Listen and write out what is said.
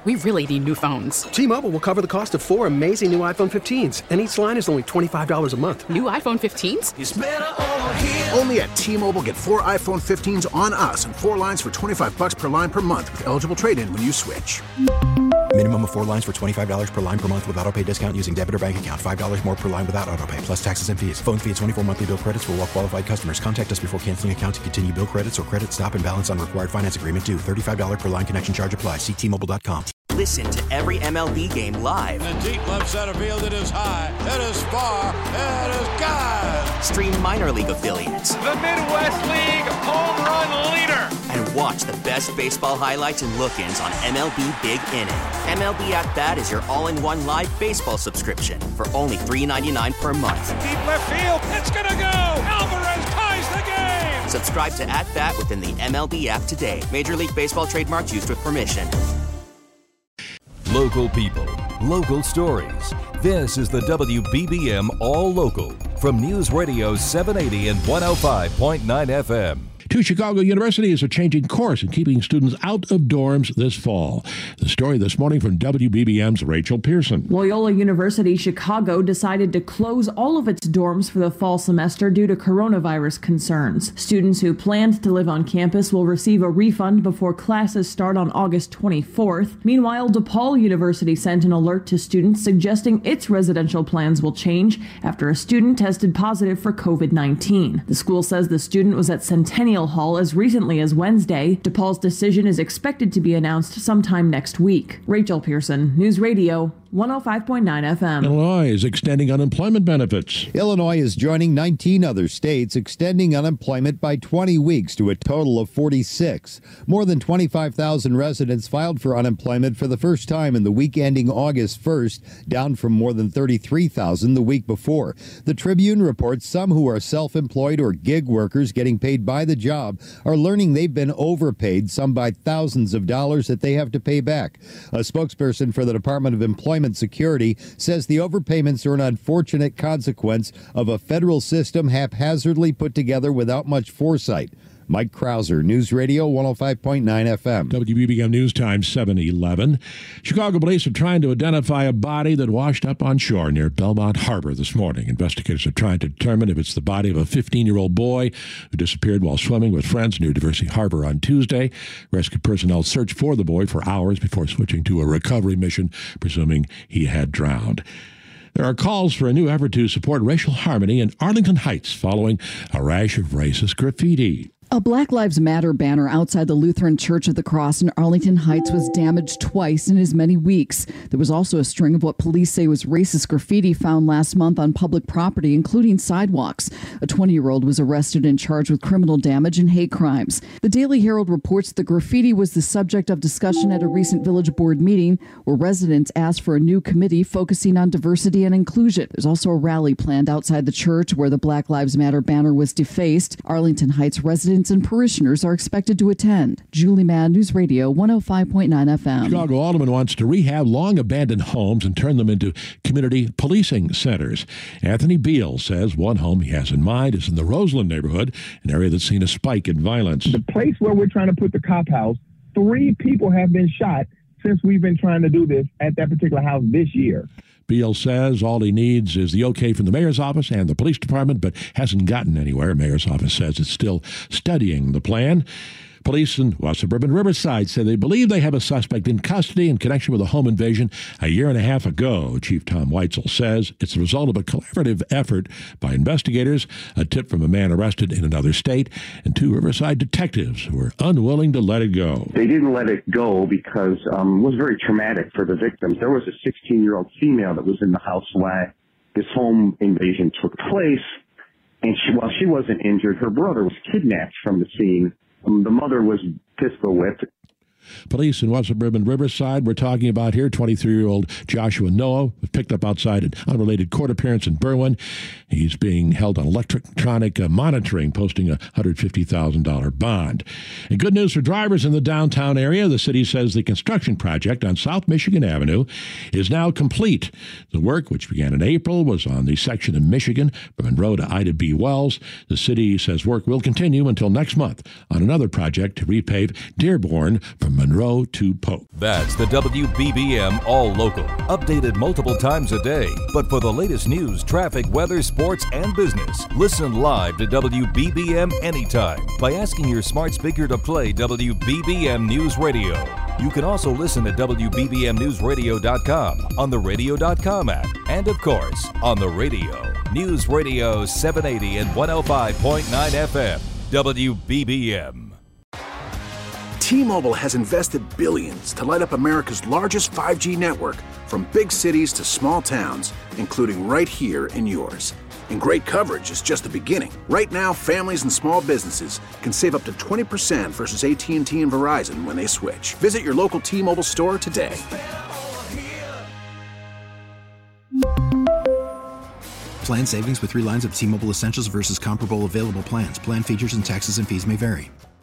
We really need new phones. T-Mobile will cover the cost of 4 amazing new iPhone 15s, and each line is only $25 a month. New iPhone 15s? It's better over here. Only at T-Mobile, get 4 iPhone 15s on us and 4 lines for $25 per line per month with eligible trade-in when you switch. Minimum of 4 lines for $25 per line per month with autopay discount using debit or bank account. $5 more per line without autopay, plus taxes and fees. Phone fee at 24 monthly bill credits for well-qualified customers. Contact us before canceling account to continue bill credits or credit stop and balance on required finance agreement due. $35 per line connection charge applies. See T-Mobile.com. Listen to every MLB game live. In the deep left center field, it is high, it is far, it is gone. Stream minor league affiliates. The Midwest League home run leader. And watch the best baseball highlights and look-ins on MLB Big Inning. MLB At Bat is your all-in-one live baseball subscription for only $3.99 per month. Deep left field, it's gonna go. Alvarez ties the game. Subscribe to At Bat within the MLB app today. Major League Baseball trademarks used with permission. Local people, local stories. This is the WBBM All Local from News Radio 780 and 105.9 FM. Two Chicago universities are changing course and keeping students out of dorms this fall. The story this morning from WBBM's Rachel Pearson. Loyola University Chicago decided to close all of its dorms for the fall semester due to coronavirus concerns. Students who planned to live on campus will receive a refund before classes start on August 24th. Meanwhile, DePaul University sent an alert to students suggesting its residential plans will change after a student tested positive for COVID-19. The school says the student was at Centennial Hall as recently as Wednesday. DePaul's decision is expected to be announced sometime next week. Rachel Pearson, News Radio 105.9 FM. Illinois is extending unemployment benefits. Illinois is joining 19 other states extending unemployment by 20 weeks to a total of 46. More than 25,000 residents filed for unemployment for the first time in the week ending August 1st, down from more than 33,000 the week before. The Tribune reports some who are self-employed or gig workers getting paid by the job are learning they've been overpaid, some by thousands of dollars that they have to pay back. A spokesperson for the Department of Employment Security says the overpayments are an unfortunate consequence of a federal system haphazardly put together without much foresight. Mike Krauser, News Radio 105.9 FM. WBBM News Time 7:11. Chicago police are trying to identify a body that washed up on shore near Belmont Harbor this morning. Investigators are trying to determine if it's the body of a 15-year-old boy who disappeared while swimming with friends near Diversity Harbor on Tuesday. Rescue personnel searched for the boy for hours before switching to a recovery mission, presuming he had drowned. There are calls for a new effort to support racial harmony in Arlington Heights following a rash of racist graffiti. A Black Lives Matter banner outside the Lutheran Church of the Cross in Arlington Heights was damaged twice in as many weeks. There was also a string of what police say was racist graffiti found last month on public property, including sidewalks. A 20-year-old was arrested and charged with criminal damage and hate crimes. The Daily Herald reports the graffiti was the subject of discussion at a recent village board meeting where residents asked for a new committee focusing on diversity and inclusion. There's also a rally planned outside the church where the Black Lives Matter banner was defaced. Arlington Heights residents and parishioners are expected to attend. Julie Mann, News Radio 105.9 FM. Chicago Alderman wants to rehab long-abandoned homes and turn them into community policing centers. Anthony Beal says one home he has in mind is in the Roseland neighborhood, an area that's seen a spike in violence. The place where we're trying to put the cop house, 3 people have been shot since we've been trying to do this at that particular house this year. Beal says all he needs is the okay from the mayor's office and the police department, but hasn't gotten anywhere. Mayor's office says it's still studying the plan. Police in suburban Riverside say they believe they have a suspect in custody in connection with a home invasion a year and a half ago. Chief Tom Weitzel says it's the result of a collaborative effort by investigators, a tip from a man arrested in another state, and 2 Riverside detectives who were unwilling to let it go. They didn't let it go because it was very traumatic for the victims. There was a 16-year-old female that was in the house when this home invasion took place, and while she wasn't injured, her brother was kidnapped from the scene. The mother was pistol whipped. Police in West Suburban Riverside we're talking about here. 23-year-old Joshua Noah was picked up outside an unrelated court appearance in Berwyn. He's being held on electronic monitoring, posting a $150,000 bond. And good news for drivers in the downtown area. The city says the construction project on South Michigan Avenue is now complete. The work, which began in April, was on the section of Michigan from Monroe to Ida B. Wells. The city says work will continue until next month on another project to repave Dearborn from from Monroe to Polk. That's the WBBM All Local. Updated multiple times a day. But for the latest news, traffic, weather, sports, and business, listen live to WBBM anytime by asking your smart speaker to play WBBM News Radio. You can also listen at WBBMNewsRadio.com, on the Radio.com app, and of course, on the radio. News Radio 780 and 105.9 FM, WBBM. T-Mobile has invested billions to light up America's largest 5G network, from big cities to small towns, including right here in yours. And great coverage is just the beginning. Right now, families and small businesses can save up to 20% versus AT&T and Verizon when they switch. Visit your local T-Mobile store today. Plan savings with 3 lines of T-Mobile Essentials versus comparable available plans. Plan features and taxes and fees may vary.